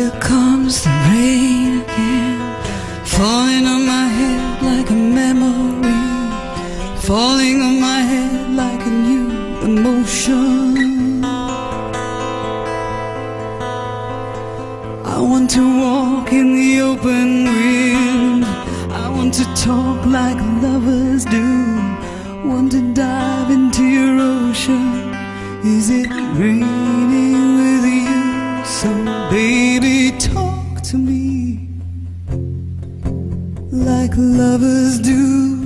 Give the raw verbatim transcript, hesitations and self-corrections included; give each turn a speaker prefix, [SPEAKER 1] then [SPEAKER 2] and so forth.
[SPEAKER 1] Here comes the rain again, falling on my head like a memory, falling on my head like a new emotion. I want to walk in the open wind, I want to talk like lovers do, want to dive into your ocean. Is it raining with you? So baby, talk to me like lovers do.